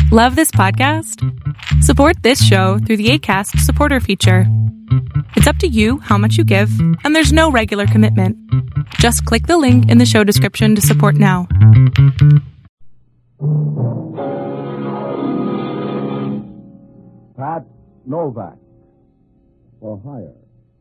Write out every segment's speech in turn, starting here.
Love this podcast? Support this show through the Acast supporter feature. It's up to you how much you give, and there's no regular commitment. Just click the link in the show description to support now. Pat Novak, for hire.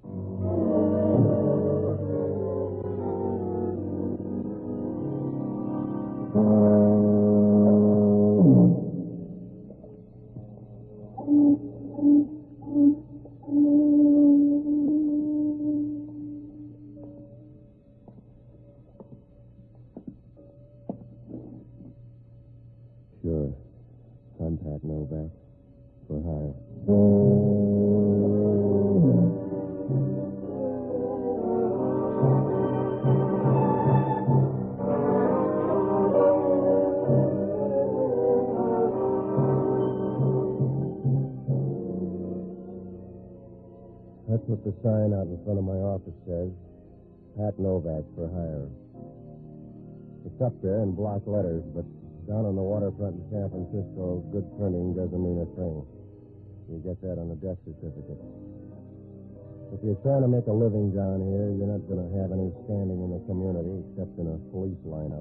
Sure. I'm Pat Novak, for hire. That's what the sign out in front of my office says. Pat Novak, for hire. It's up there in block letters, but down on the waterfront in San Francisco, good printing doesn't mean a thing. You get that on a death certificate. If you're trying to make a living down here, you're not going to have any standing in the community except in a police lineup.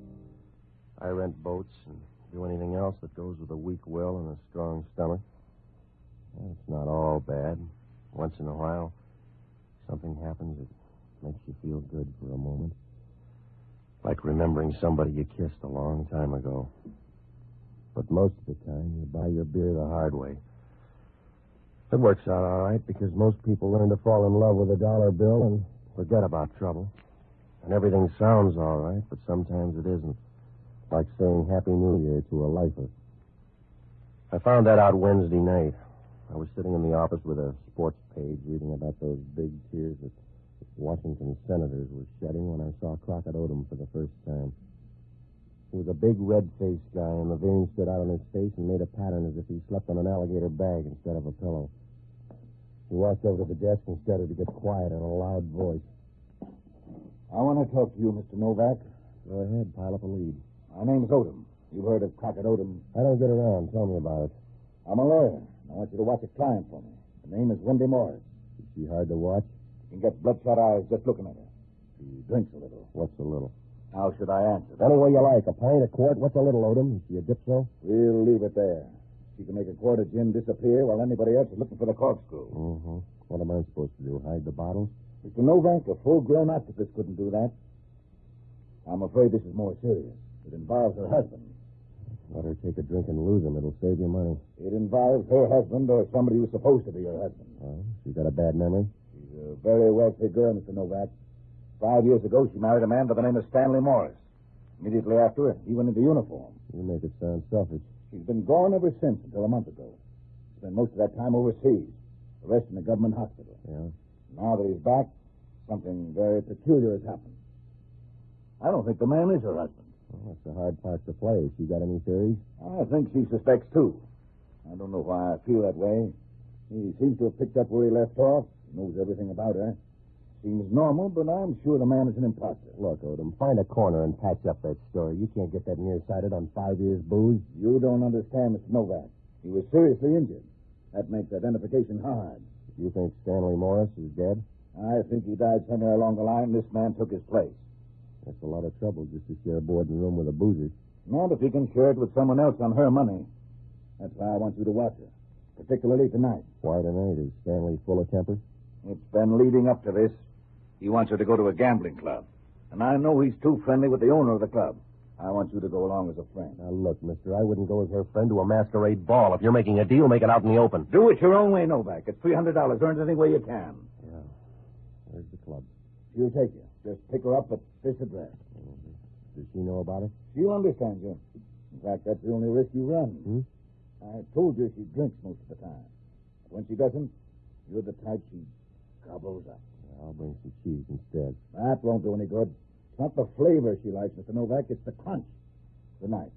I rent boats and do anything else that goes with a weak will and a strong stomach. Well, it's not all bad. Once in a while, something happens that makes you feel good for a moment. Like remembering somebody you kissed a long time ago. But most of the time, you buy your beer the hard way. It works out all right because most people learn to fall in love with a dollar bill and forget about trouble. And everything sounds all right, but sometimes it isn't. Like saying Happy New Year to a lifer. I found that out Wednesday night. I was sitting in the office with a sports page reading about those big tears that Washington senators were shedding when I saw Crockett Odom for the first time. He was a big red-faced guy, and the veins stood out on his face and made a pattern as if he slept on an alligator bag instead of a pillow. He walked over to the desk and started to get quiet in a loud voice. I want to talk to you, Mr. Novak. Go ahead, pile up a lead. My name's Odom. You've heard of Crockett Odom. I don't get around. Tell me about it. I'm a lawyer. I want you to watch a client for me. Her name is Wendy Morris. Is she hard to watch? You can get bloodshot eyes just looking at her. She drinks a little. What's a little? How should I answer that? Any way you like. A pint, a quart. What's a little, Odom? Is she a dipso? We'll leave it there. She can make a quart of gin disappear while anybody else is looking for the corkscrew. Mm-hmm. What am I supposed to do? Hide the bottles? Mr. Novak, a full-grown octopus couldn't do that. I'm afraid this is more serious. It involves her husband. Let her take a drink and lose him. It'll save you money. It involves her husband or somebody who's supposed to be her husband. Oh, she got a bad memory? She's a very wealthy girl, Mr. Novak. 5 years ago, she married a man by the name of Stanley Morris. Immediately after, he went into uniform. You make it sound selfish. She's been gone ever since, until a month ago. Spent most of that time overseas, the rest in a government hospital. Yeah? Now that he's back, something very peculiar has happened. I don't think the man is her husband. Well, that's the hard part to play. She got any theories? I think she suspects, too. I don't know why I feel that way. He seems to have picked up where he left off. He knows everything about her. Seems normal, but I'm sure the man is an imposter. Look, Odom, find a corner and patch up that story. You can't get that nearsighted on 5 years' booze. You don't understand, Mr. Novak. He was seriously injured. That makes identification hard. You think Stanley Morris is dead? I think he died somewhere along the line. This man took his place. That's a lot of trouble just to share a boarding room with a boozer. Not if he can share it with someone else on her money. That's why I want you to watch her, particularly tonight. Why tonight? Is Stanley full of temper? It's been leading up to this. He wants her to go to a gambling club. And I know he's too friendly with the owner of the club. I want you to go along as a friend. Now, look, mister, I wouldn't go as her friend to a masquerade ball. If you're making a deal, make it out in the open. Do it your own way, Novak. It's $300. Earn it any way you can. Yeah. Where's the club? She'll take you. Just pick her up at this address. Mm-hmm. Does she know about it? She'll understand you. In fact, that's the only risk you run. Hmm? I told you she drinks most of the time. But when she doesn't, you're the type she gobbles up. I'll bring some cheese instead. That won't do any good. It's not the flavor she likes, Mr. Novak. It's the crunch. Good night.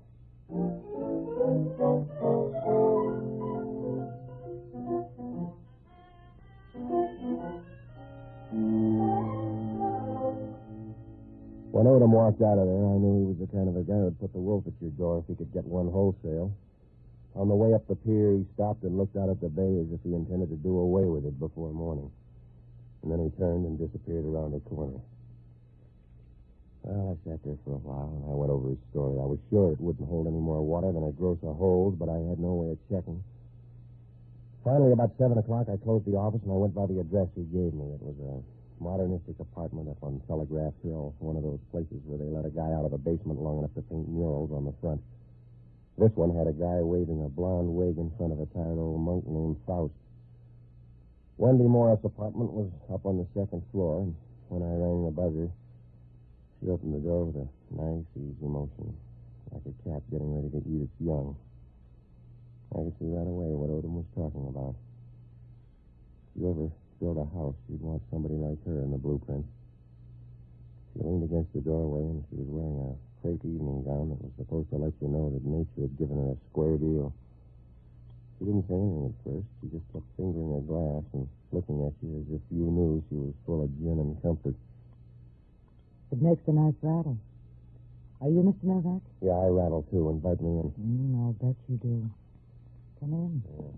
When Odom walked out of there, I knew he was the kind of a guy who'd put the wolf at your door if he could get one wholesale. On the way up the pier, he stopped and looked out at the bay as if he intended to do away with it before morning. And then he turned and disappeared around the corner. Well, I sat there for a while, and I went over his story. I was sure it wouldn't hold any more water than a grocer holds, but I had no way of checking. Finally, about 7 o'clock, I closed the office, and I went by the address he gave me. It was a modernistic apartment up on Telegraph Hill, one of those places where they let a guy out of a basement long enough to paint murals on the front. This one had a guy waving a blonde wig in front of a tired old monk named Faust. Wendy Morris' apartment was up on the second floor, and when I rang the buzzer, she opened the door with a nice, easy motion, like a cat getting ready to eat its young. I could see right away what Odom was talking about. If you ever build a house, you'd want somebody like her in the blueprint. She leaned against the doorway, and she was wearing a crepe evening gown that was supposed to let you know that nature had given her a square deal. She didn't say anything at first. She just kept fingering her glass and looking at you as if you knew she was full of gin and comfort. It makes a nice rattle. Are you Mr. Novak? Yeah, I rattle, too. Invite me in. I'll bet you do. Come in. Yeah.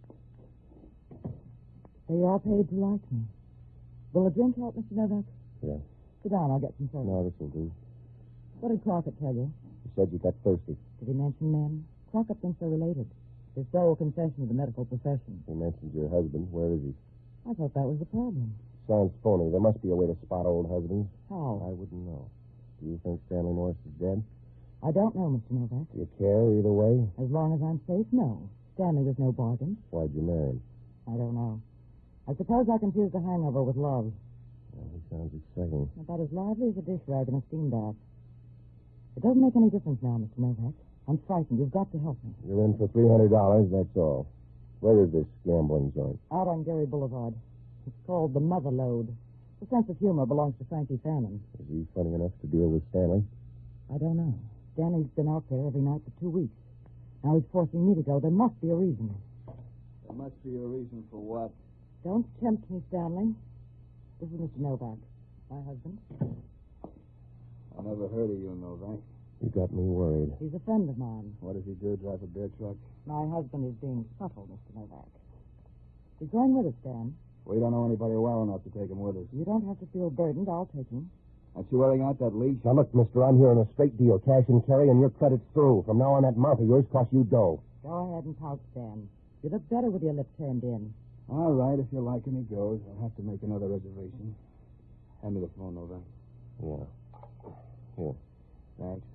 They all paid to like me. Will a drink help, Mr. Novak? Yeah. Sit down. I'll get some soda. No, this will do. What did Crockett tell you? He said you got thirsty. Did he mention men? Crockett thinks they're related. His sole confession of the medical profession. He mentioned your husband. Where is he? I thought that was the problem. Sounds phony. There must be a way to spot old husbands. How? I wouldn't know. Do you think Stanley Morris is dead? I don't know, Mr. Novak. Do you care either way? As long as I'm safe, no. Stanley was no bargain. Why'd you marry him? I don't know. I suppose I confused a hangover with love. Well, he sounds exciting. About as lively as a dish rag in a steam bath. It doesn't make any difference now, Mr. Novak. I'm frightened. You've got to help me. You're in for $300, that's all. Where is this gambling joint? Out on Gary Boulevard. It's called the Mother Lode. The sense of humor belongs to Frankie Fannin. Is he funny enough to deal with Stanley? I don't know. Stanley's been out there every night for 2 weeks. Now he's forcing me to go. There must be a reason. There must be a reason for what? Don't tempt me, Stanley. This is Mr. Novak, my husband. I never heard of you, Novak. You got me worried. He's a friend of mine. What does he do, drive a beer truck? My husband is being subtle, Mr. Novak. He's going with us, Dan. We don't know anybody well enough to take him with us. You don't have to feel burdened. I'll take him. Aren't you wearing out that leash? Now, look, mister, I'm here on a straight deal. Cash and carry, and your credit's through. From now on, that mouth of yours costs you dough. Go ahead and pout, Dan. You look better with your lips turned in. All right, if you like and he goes, I'll have to make another reservation. Hand me the phone, Novak. Yeah. Here. Thanks.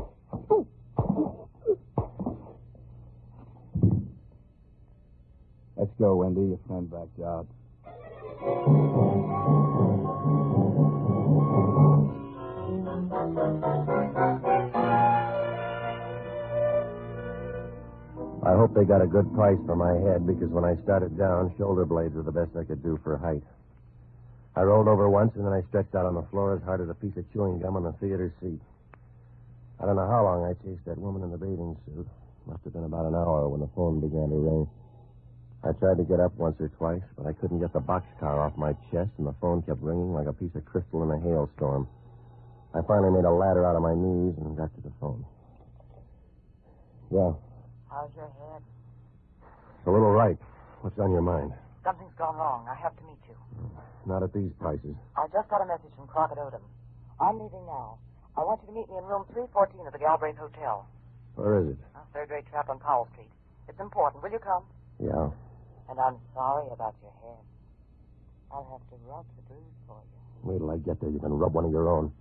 Let's go, Wendy. Your friend backed out. I hope they got a good price for my head, because when I started down, shoulder blades were the best I could do for height. I rolled over once, and then I stretched out on the floor as hard as a piece of chewing gum on the theater seat. I don't know how long I chased that woman in the bathing suit. Must have been about an hour when the phone began to ring. I tried to get up once or twice, but I couldn't get the boxcar off my chest, and the phone kept ringing like a piece of crystal in a hailstorm. I finally made a ladder out of my knees and got to the phone. Yeah. How's your head? It's a little right. What's on your mind? Something's gone wrong. I have to meet you. Not at these prices. I just got a message from Crockett Odom. I'm leaving now. I want you to meet me in room 314 of the Galbraith Hotel. Where is it? Third-rate trap on Powell Street. It's important. Will you come? Yeah. And I'm sorry about your head. I'll have to rub the bruise for you. Wait till I get there. You can rub one of your own.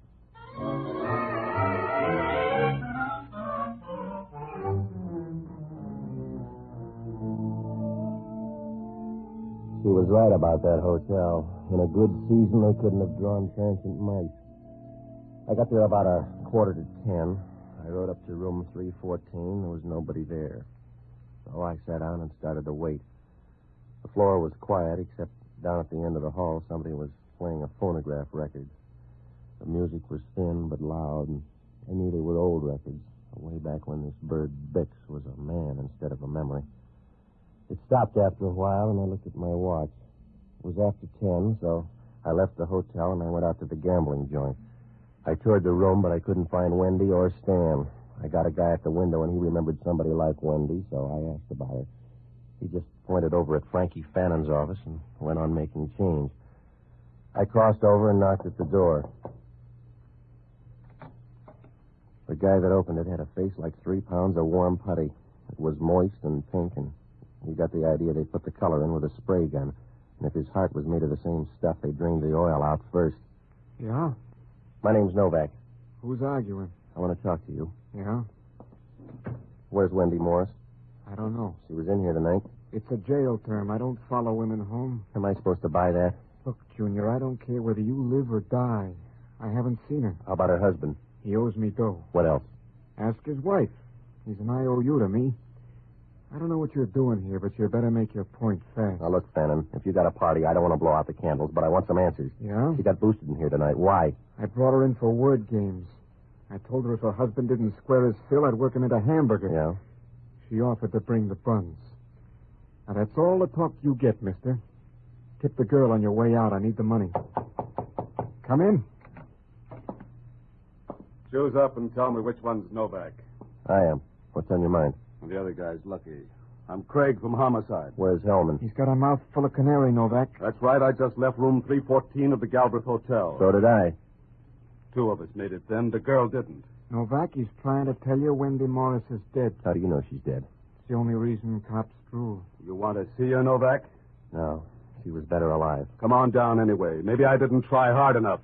She was right about that hotel. In a good season, they couldn't have drawn transient mice. I got there about 9:45. I rode up to room 314. There was nobody there. So I sat down and started to wait. The floor was quiet, except down at the end of the hall, somebody was playing a phonograph record. The music was thin but loud, and I knew they were old records, way back when this bird Bix was a man instead of a memory. It stopped after a while, and I looked at my watch. It was after 10, so I left the hotel and I went out to the gambling joint. I toured the room, but I couldn't find Wendy or Stan. I got a guy at the window, and he remembered somebody like Wendy, so I asked about her. He just pointed over at Frankie Fannon's office and went on making change. I crossed over and knocked at the door. The guy that opened it had a face like 3 pounds of warm putty. It was moist and pink, and he got the idea they put the color in with a spray gun. And if his heart was made of the same stuff, they drained the oil out first. Yeah? My name's Novak. Who's arguing? I want to talk to you. Yeah? Where's Wendy Morris? I don't know. She was in here tonight. It's a jail term. I don't follow women home. Am I supposed to buy that? Look, Junior, I don't care whether you live or die. I haven't seen her. How about her husband? He owes me dough. What else? Ask his wife. He's an IOU to me. I don't know what you're doing here, but you better make your point fast. Now, look, Fannin, if you got a party, I don't want to blow out the candles, but I want some answers. Yeah? She got boosted in here tonight. Why? I brought her in for word games. I told her if her husband didn't square his fill, I'd work him into hamburger. Yeah? She offered to bring the buns. Now, that's all the talk you get, mister. Tip the girl on your way out. I need the money. Come in. Choose up and tell me which one's Novak. I am. What's on your mind? And the other guy's Lucky. I'm Craig from Homicide. Where's Hellman? He's got a mouth full of canary, Novak. That's right. I just left room 314 of the Galbraith Hotel. So did I. 2 of us made it then. The girl didn't. Novak, he's trying to tell you Wendy Morris is dead. How do you know she's dead? It's the only reason cops drool. You want to see her, Novak? No. She was better alive. Come on down anyway. Maybe I didn't try hard enough.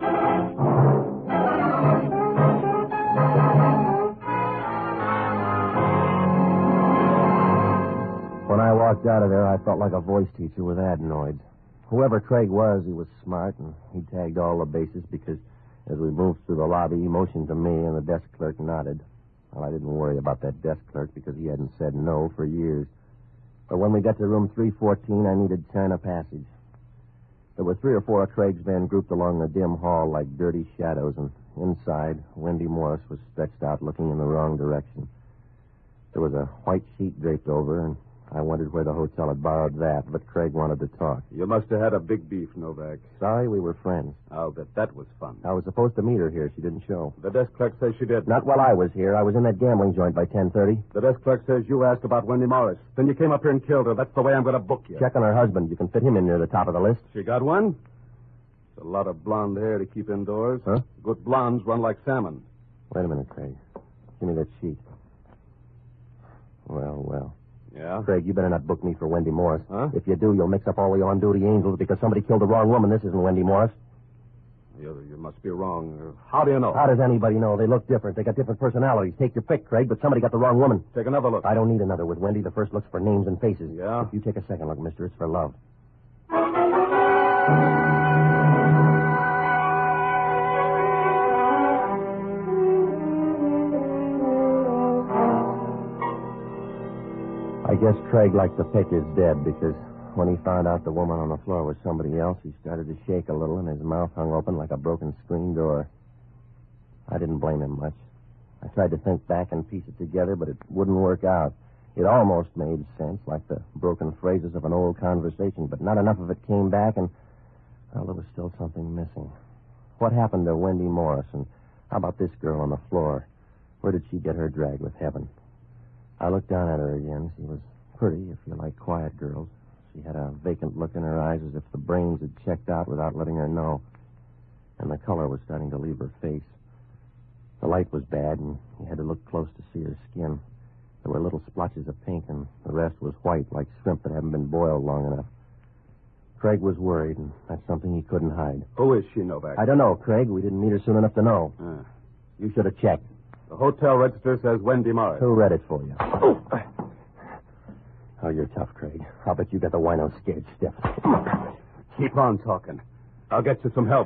When I walked out of there, I felt like a voice teacher with adenoids. Whoever Craig was, he was smart, and he tagged all the bases because as we moved through the lobby, he motioned to me, and the desk clerk nodded. Well, I didn't worry about that desk clerk because he hadn't said no for years. But when we got to room 314, I needed China Passage. There were 3 or 4 of Craig's men grouped along the dim hall like dirty shadows, and inside, Wendy Morris was stretched out looking in the wrong direction. There was a white sheet draped over, and I wondered where the hotel had borrowed that, but Craig wanted to talk. You must have had a big beef, Novak. Sorry, we were friends. I'll bet that was fun. I was supposed to meet her here. She didn't show. The desk clerk says she did. Not while I was here. I was in that gambling joint by 10:30. The desk clerk says you asked about Wendy Morris. Then you came up here and killed her. That's the way I'm going to book you. Check on her husband. You can fit him in near the top of the list. She got one? It's a lot of blonde hair to keep indoors. Huh? Good blondes run like salmon. Wait a minute, Craig. Give me that sheet. Well. Yeah? Craig, you better not book me for Wendy Morris. Huh? If you do, you'll mix up all the on-duty angels because somebody killed the wrong woman. This isn't Wendy Morris. You must be wrong. How do you know? How does anybody know? They look different. They got different personalities. Take your pick, Craig, but somebody got the wrong woman. Take another look. I don't need another with Wendy. The first look's for names and faces. Yeah? If you take a second look, mister, it's for love. I guess Craig liked to pick his dead because when he found out the woman on the floor was somebody else, he started to shake a little and his mouth hung open like a broken screen door. I didn't blame him much. I tried to think back and piece it together, but it wouldn't work out. It almost made sense, like the broken phrases of an old conversation, but not enough of it came back, and, well, there was still something missing. What happened to Wendy Morris, and how about this girl on the floor? Where did she get her drag with heaven? I looked down at her again. She was pretty, if you like quiet girls. She had a vacant look in her eyes as if the brains had checked out without letting her know. And the color was starting to leave her face. The light was bad, and you had to look close to see her skin. There were little splotches of pink, and the rest was white, like shrimp that haven't been boiled long enough. Craig was worried, and that's something he couldn't hide. Who is she, Novak? I don't know, Craig. We didn't meet her soon enough to know. You should have checked. The hotel register says Wendy Morris. Who read it for you? Oh, you're tough, Craig. I'll bet you got the wino scared stiff. Keep on talking. I'll get you some help.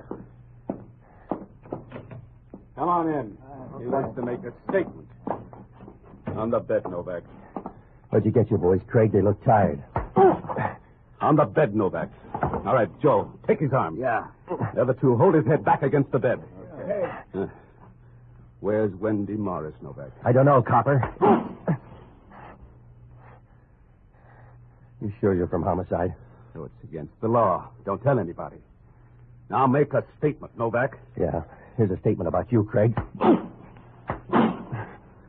Come on in. He wants to make a statement. On the bed, Novak. Where'd you get your boys, Craig? They look tired. On the bed, Novak. All right, Joe, take his arm. Yeah. The other 2, hold his head back against the bed. Okay. Where's Wendy Morris, Novak? I don't know, Copper. You sure you're from Homicide? So it's against the law. Don't tell anybody. Now make a statement, Novak. Yeah. Here's a statement about you, Craig.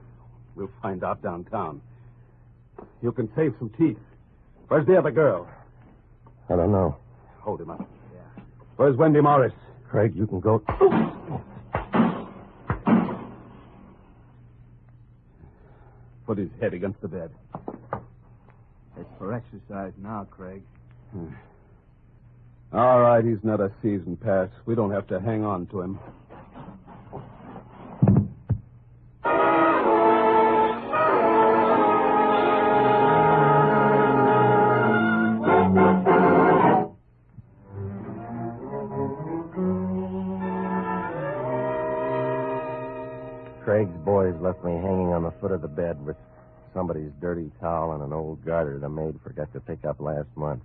We'll find out downtown. You can save some teeth. Where's the other girl? I don't know. Hold him up. Yeah. Where's Wendy Morris? Craig, you can go. Put his head against the bed. It's for exercise now, Craig. All right, he's not a season pass. We don't have to hang on to him. Craig's boys left me hanging on the foot of the bed with somebody's dirty towel and an old garter the maid forgot to pick up last month.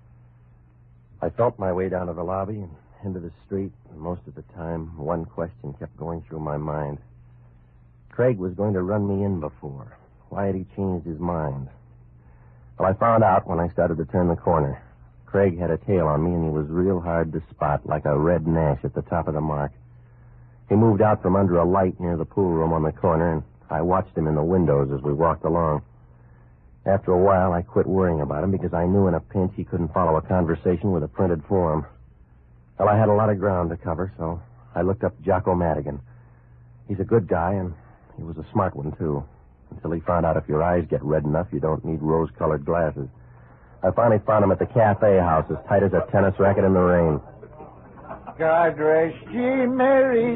I felt my way down to the lobby and into the street, and most of the time, one question kept going through my mind. Craig was going to run me in before. Why had he changed his mind? Well, I found out when I started to turn the corner. Craig had a tail on me, and he was real hard to spot, like a red Nash at the top of the mark. He moved out from under a light near the pool room on the corner, and I watched him in the windows as we walked along. After a while, I quit worrying about him because I knew in a pinch he couldn't follow a conversation with a printed form. Well, I had a lot of ground to cover, so I looked up Jocko Madigan. He's a good guy, and he was a smart one, too. Until he found out if your eyes get red enough, you don't need rose-colored glasses. I finally found him at the cafe house, as tight as a tennis racket in the rain. God rest ye merry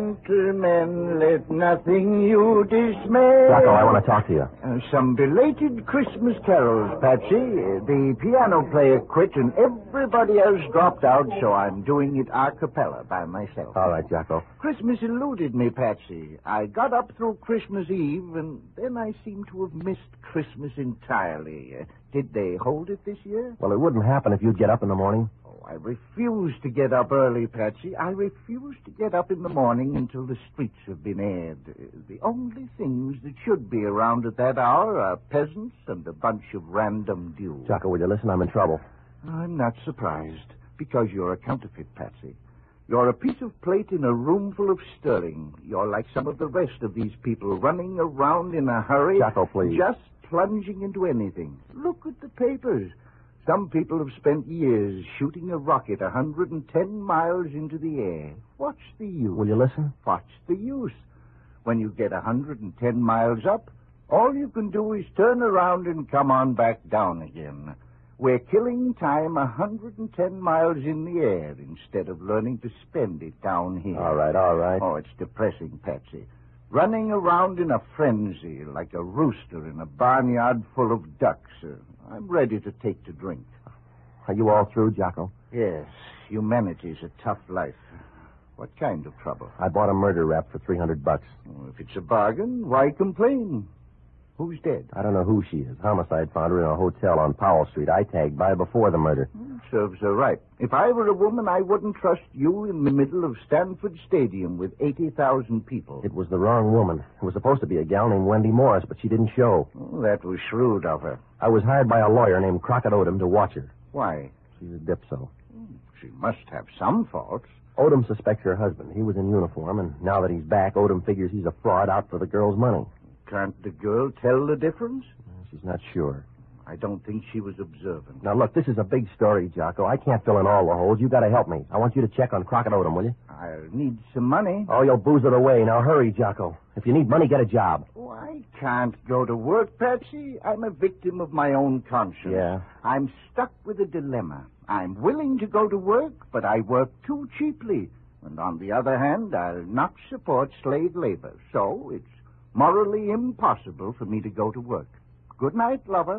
gentlemen, let nothing you dismay. Jocko, I want to talk to you. Some belated Christmas carols, Patsy. The piano player quit and everybody else dropped out, so I'm doing it a cappella by myself. All right, Jocko. Christmas eluded me, Patsy. I got up through Christmas Eve, and then I seem to have missed Christmas entirely. Did they hold it this year? Well, it wouldn't happen if you'd get up in the morning. I refuse to get up early, Patsy. I refuse to get up in the morning until the streets have been aired. The only things that should be around at that hour are peasants and a bunch of random dew. Jocko, will you listen? I'm in trouble. I'm not surprised, because you're a counterfeit, Patsy. You're a piece of plate in a room full of sterling. You're like some of the rest of these people running around in a hurry. Jocko, please. Just plunging into anything. Look at the papers. Some people have spent years shooting a rocket 110 miles into the air. What's the use? Will you listen? What's the use? When you get 110 miles up, all you can do is turn around and come on back down again. We're killing time 110 miles in the air instead of learning to spend it down here. All right, all right. Oh, it's depressing, Patsy. Running around in a frenzy like a rooster in a barnyard full of ducks. I'm ready to take to drink. Are you all through, Jocko? Yes, humanity's a tough life. What kind of trouble? I bought a murder rap for $300. Oh, if it's a bargain, why complain? Who's dead? I don't know who she is. Homicide found her in a hotel on Powell Street. I tagged by before the murder. Serves her right. If I were a woman, I wouldn't trust you in the middle of Stanford Stadium with 80,000 people. It was the wrong woman. It was supposed to be a gal named Wendy Morris, but she didn't show. Oh, that was shrewd of her. I was hired by a lawyer named Crockett Odom to watch her. Why? She's a dipso. She must have some faults. Odom suspects her husband. He was in uniform, and now that he's back, Odom figures he's a fraud out for the girl's money. Can't the girl tell the difference? She's not sure. I don't think she was observant. Now, look, this is a big story, Jocko. I can't fill in all the holes. You got to help me. I want you to check on Crockett Odom, will you? I'll need some money. Oh, you'll booze it away. Now, hurry, Jocko. If you need money, get a job. Oh, I can't go to work, Patsy. I'm a victim of my own conscience. Yeah? I'm stuck with a dilemma. I'm willing to go to work, but I work too cheaply. And on the other hand, I'll not support slave labor. So it's morally impossible for me to go to work. Good night, lover.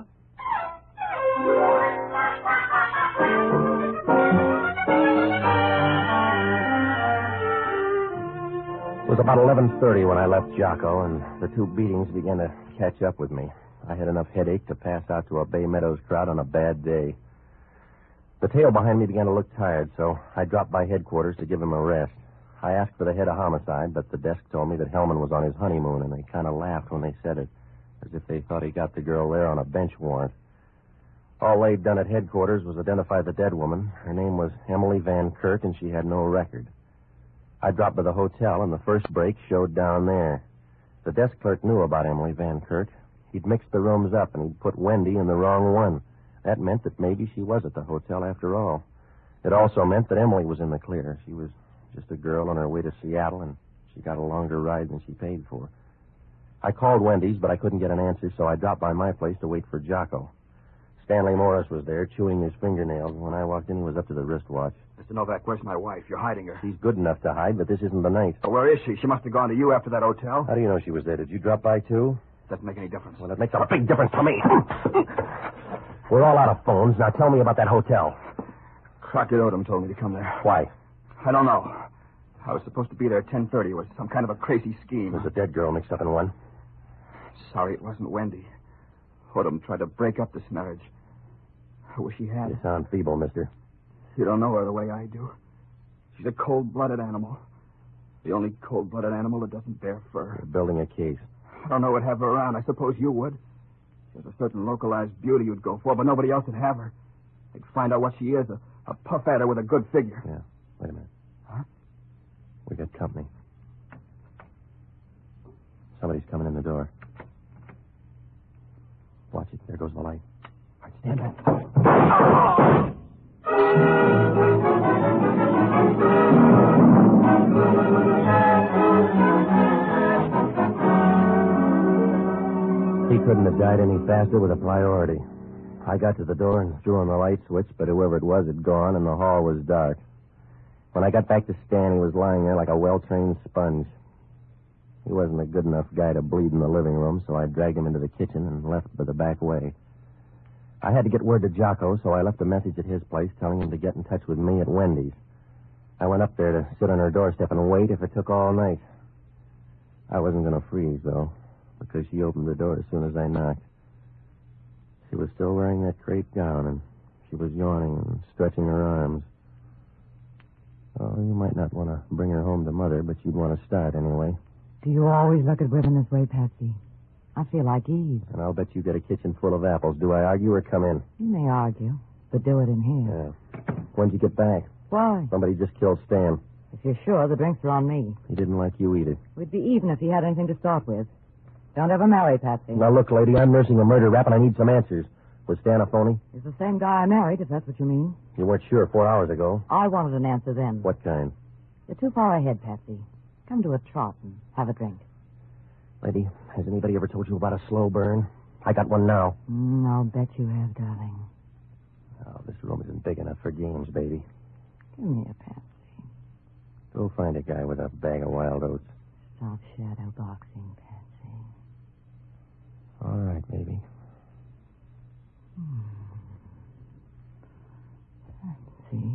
It was about 11:30 when I left Jocko, and the two beatings began to catch up with me. I had enough headache to pass out to a Bay Meadows crowd on a bad day. The tail behind me began to look tired, so I dropped by headquarters to give him a rest. I asked for the head of homicide, but the desk told me that Hellman was on his honeymoon, and they kind of laughed when they said it, as if they thought he got the girl there on a bench warrant. All they'd done at headquarters was identify the dead woman. Her name was Emily Van Kurt, and she had no record. I dropped by the hotel, and the first break showed down there. The desk clerk knew about Emily Van Kirk. He'd mixed the rooms up, and he'd put Wendy in the wrong one. That meant that maybe she was at the hotel after all. It also meant that Emily was in the clear. She was just a girl on her way to Seattle, and she got a longer ride than she paid for. I called Wendy's, but I couldn't get an answer, so I dropped by my place to wait for Jocko. Stanley Morris was there, chewing his fingernails. When I walked in, he was up to the wristwatch. Mr. Novak, where's my wife? You're hiding her. She's good enough to hide, but this isn't the night. But where is she? She must have gone to you after that hotel. How do you know she was there? Did you drop by, too? Doesn't make any difference. Well, it makes a big difference to me. We're all out of phones. Now tell me about that hotel. Crockett Odom told me to come there. Why? I don't know. I was supposed to be there at 10:30. It was some kind of a crazy scheme. Was a dead girl mixed up in one? Sorry it wasn't Wendy. Odom tried to break up this marriage. I wish he had. You sound feeble, mister. You don't know her the way I do. She's a cold-blooded animal. The only cold-blooded animal that doesn't bear fur. You're building a case. I don't know what'd have her around. I suppose you would. There's a certain localized beauty you'd go for, but nobody else would have her. They'd find out what she is, a puff adder with a good figure. Yeah. Wait a minute. Huh? We got company. Somebody's coming in the door. Watch it. There goes the light. All right, stand back. He couldn't have died any faster with a priority. I got to the door and threw on the light switch, but whoever it was had gone, and the hall was dark. When I got back to Stan, he was lying there like a well-trained sponge. He wasn't a good enough guy to bleed in the living room, so I dragged him into the kitchen and left by the back way. I had to get word to Jocko, so I left a message at his place telling him to get in touch with me at Wendy's. I went up there to sit on her doorstep and wait if it took all night. I wasn't going to freeze, though, because she opened the door as soon as I knocked. She was still wearing that crepe gown, and she was yawning and stretching her arms. Oh, you might not want to bring her home to Mother, but you'd want to start anyway. Do you always look at women this way, Patsy? I feel like Eve. And I'll bet you get a kitchen full of apples. Do I argue or come in? You may argue, but do it in here. Yeah. When'd you get back? Why? Somebody just killed Stan. If you're sure, the drinks are on me. He didn't like you either. We'd be even if he had anything to start with. Don't ever marry, Patsy. Now, look, lady, I'm nursing a murder rap, and I need some answers. Was Stan a phony? He's the same guy I married, if that's what you mean. You weren't sure 4 hours ago. I wanted an answer then. What kind? You're too far ahead, Patsy. Come to a trot and have a drink. Lady, has anybody ever told you about a slow burn? I got one now. I'll bet you have, darling. Oh, this room isn't big enough for games, baby. Give me a Patsy. Go find a guy with a bag of wild oats. Stop shadow boxing, Patsy. All right, baby. Patsy.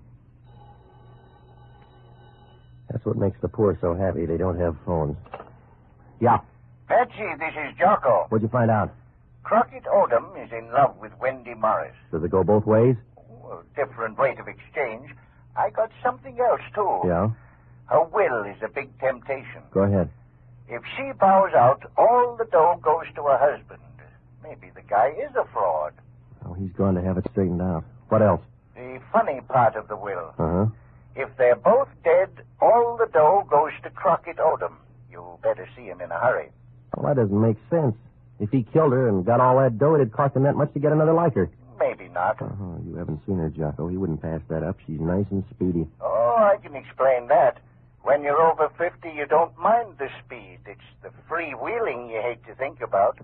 That's what makes the poor so happy. They don't have phones. Yeah. Patsy, this is Jocko. What'd you find out? Crockett Odom is in love with Wendy Morris. Does it go both ways? Well, different rate of exchange. I got something else, too. Yeah? Her will is a big temptation. Go ahead. If she bows out, all the dough goes to her husband. Maybe the guy is a fraud. Oh, he's going to have it straightened out. What else? The funny part of the will. Uh-huh. If they're both dead, all the dough goes to Crockett Odom. You better see him in a hurry. Well, that doesn't make sense. If he killed her and got all that dough, it'd cost him that much to get another like her. Maybe not. Uh-huh. You haven't seen her, Jocko. He wouldn't pass that up. She's nice and speedy. Oh, I can explain that. When you're over 50, you don't mind the speed. It's the freewheeling you hate to think about.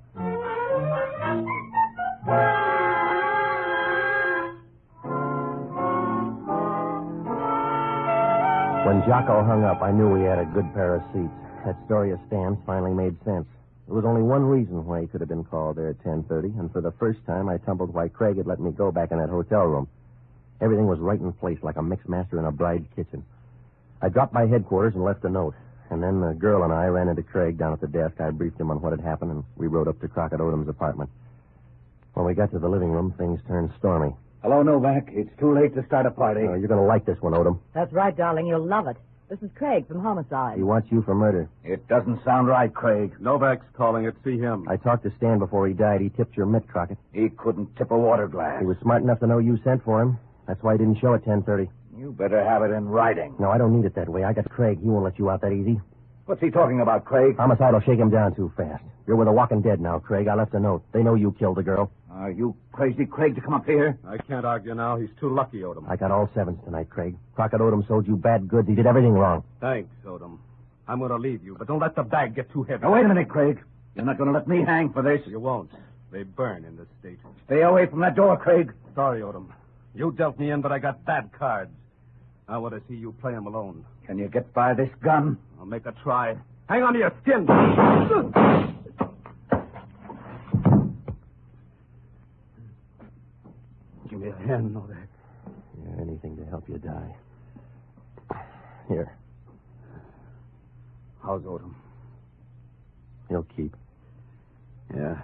When Jocko hung up, I knew we had a good pair of seats. That story of Stan's finally made sense. There was only one reason why he could have been called there at 10:30, and for the first time, I tumbled why Craig had let me go back in that hotel room. Everything was right in place, like a mix master in a bride's kitchen. I dropped by headquarters and left a note, and then the girl and I ran into Craig down at the desk. I briefed him on what had happened, and we rode up to Crockett Odom's apartment. When we got to the living room, things turned stormy. Hello, Novak. It's too late to start a party. You're going to like this one, Odom. That's right, darling. You'll love it. This is Craig from Homicide. He wants you for murder. It doesn't sound right, Craig. Novak's calling it. See him. I talked to Stan before he died. He tipped your mitt, Crockett. He couldn't tip a water glass. He was smart enough to know you sent for him. That's why he didn't show at 10:30. You better have it in writing. No, I don't need it that way. I got Craig. He won't let you out that easy. What's he talking about, Craig? Homicide will shake him down too fast. You're with the walking dead now, Craig. I left a note. They know you killed the girl. Are you crazy, Craig, to come up here? I can't argue now. He's too lucky, Odom. I got all sevens tonight, Craig. Crockett Odom sold you bad goods. He did everything wrong. Thanks, Odom. I'm going to leave you, but don't let the bag get too heavy. Now, wait a minute, Craig. You're not going to let me hang for this. You won't. They burn in this state. Stay away from that door, Craig. Sorry, Odom. You dealt me in, but I got bad cards. I want to see you play them alone. Can you get by this gun? I'll make a try. Hang on to your skin. Give me a hand, Novak. Yeah, anything to help you die. Here. How's Odom? He'll keep. Yeah.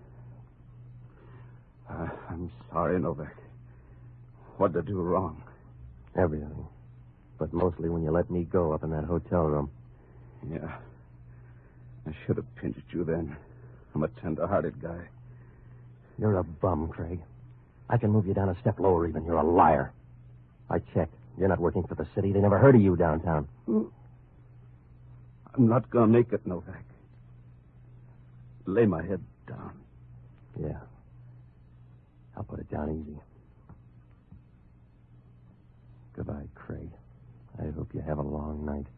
I'm sorry, Novak. What'd I do wrong? Everything. But mostly when you let me go up in that hotel room. Yeah. I should have pinched you then. I'm a tender-hearted guy. You're a bum, Craig. I can move you down a step lower even. You're a liar. I checked. You're not working for the city. They never heard of you downtown. I'm not going to make it, Novak. Lay my head down. Yeah. I'll put it down easy. Goodbye, Craig. I hope you have a long night.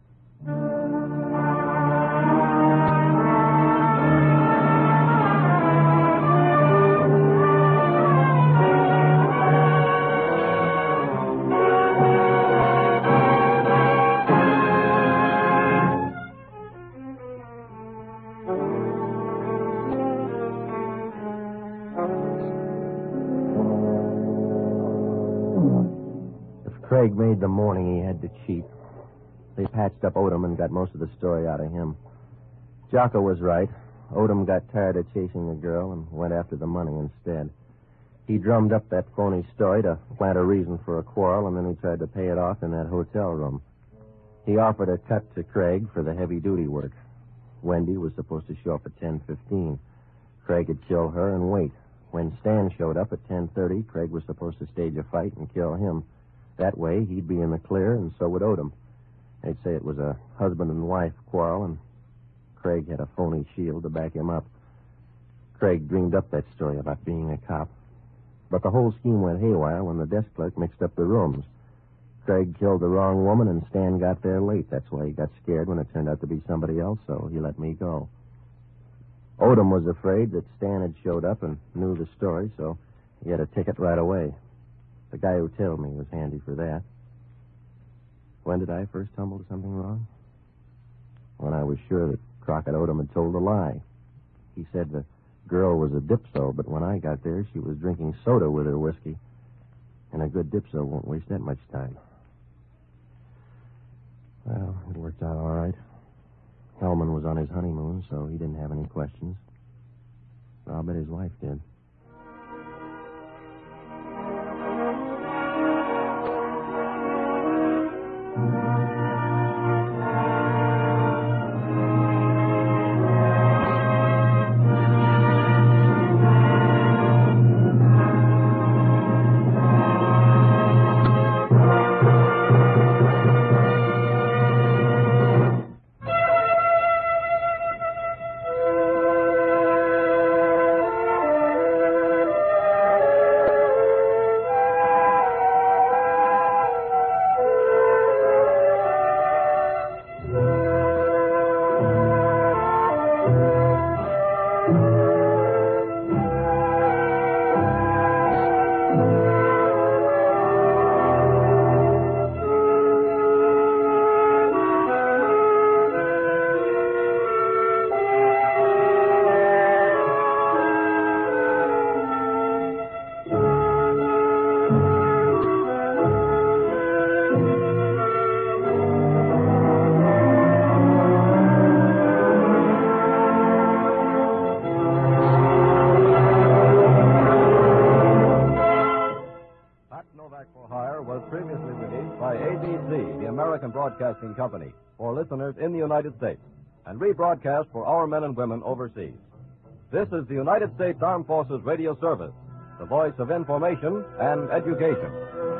Craig made the morning he had to cheat. They patched up Odom and got most of the story out of him. Jocko was right. Odom got tired of chasing the girl and went after the money instead. He drummed up that phony story to plant a reason for a quarrel, and then he tried to pay it off in that hotel room. He offered a cut to Craig for the heavy-duty work. Wendy was supposed to show up at 10:15. Craig would kill her and wait. When Stan showed up at 10:30, Craig was supposed to stage a fight and kill him. That way, he'd be in the clear, and so would Odom. They'd say it was a husband and wife quarrel, and Craig had a phony shield to back him up. Craig dreamed up that story about being a cop. But the whole scheme went haywire when the desk clerk mixed up the rooms. Craig killed the wrong woman, and Stan got there late. That's why he got scared when it turned out to be somebody else, so he let me go. Odom was afraid that Stan had showed up and knew the story, so he had a ticket right away. The guy who tailed me was handy for that. When did I first tumble to something wrong? When I was sure that Crockett Odom had told a lie. He said the girl was a dipso, but when I got there, she was drinking soda with her whiskey. And a good dipso won't waste that much time. Well, it worked out all right. Hellman was on his honeymoon, so he didn't have any questions. I'll bet his wife did. Broadcasting Company for listeners in the United States and rebroadcast for our men and women overseas. This is the United States Armed Forces Radio Service, the voice of information and education.